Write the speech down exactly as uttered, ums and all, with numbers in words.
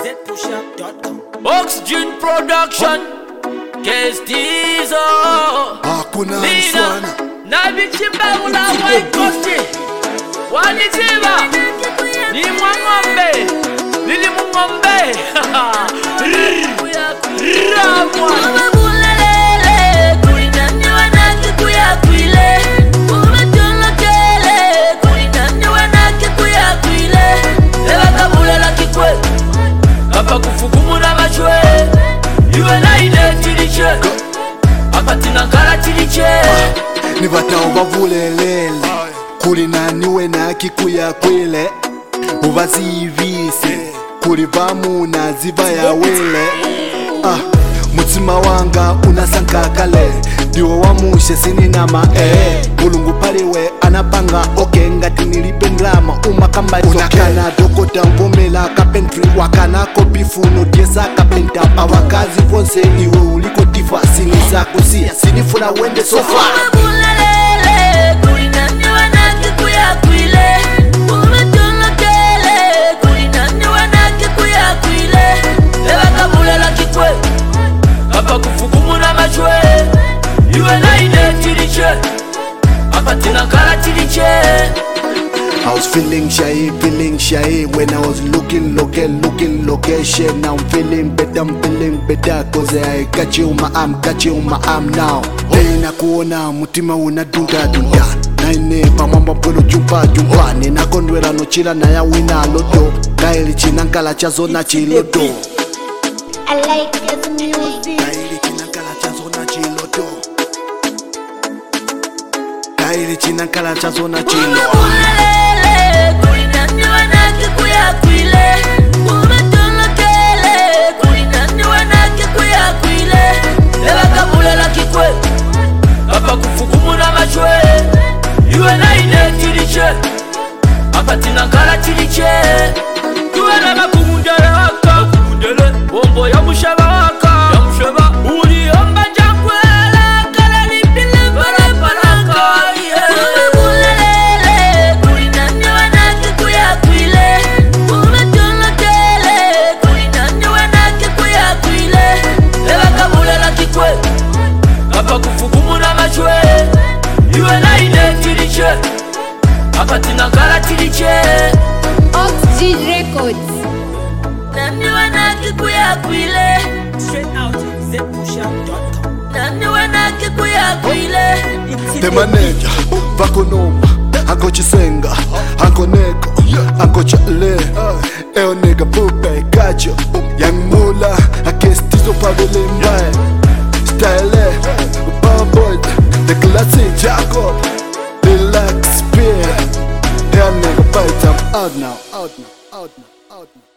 z pushup dot com. Oxygen Production, Kestizo Hakuna mswana na bichimba ula waikosti Wanitiba Ni mwangombe Lili mwangombe Ramwa Hapa kufukumu na machwe Iwe na ine tiliche Hapa tinangala tiliche Ni batao bavulelele Kuli naniwe na kikuya kwile Ubazivise Kuli vamu na ziva ya wele Ah, mutima wanga unasanka kale Diwo wa mushe sini nama eh Mulungu paliwe anapanga oke ngati nilipe mlama umakamba unakana dokota mvumela kapentry wakana kopifuno diesa kapenta awakazi vonse iwe uliko tifa sini zako siya sinifuna wende sofa Hapa kufukumu na machwe Iwe na ine tiliche Hapa tinangala tiliche I was feeling shy, feeling shy when I was looking, looking, looking location. Now I'm feeling better, I'm feeling better cause I got you my arm, got you my arm now. Hey na kuona mutima unadunda dunda naine pamwamba mpwelo jumpa jumpa nina kondwela no chila na ya wina lodo kaili chinankala chazo na chilodo I like this music. kaili chinankala chazo na chilodo kaili chinankala chazo na chilodo Hapa kufukumu na machwe Iwe na ine tiliche Hapa tinangala tiliche Iwe na makumundele waka Kumundele Bombo ya mushaba waka Ya mushaba Uli omba jankwela Kala lipile mbara baraka Hapa kufukumu na machwe Iwe na ine tiliche Hapa tinangala tiliche Oxygen Records. Nani wanaki kuya kuile Straight out z pushup dot com. Nani wanaki kuya kuile The manager, Vakonoma, Anko Chisenga, Anko Neko, Anko Chale, Eo nigga Pupe, Gacho, Young Mula, Akestizo Pavile Mbae, Style, Power Boy, The Classic Jacob, Relax Spear, Eo nigga fight, I'm out now, out now, out now, out now.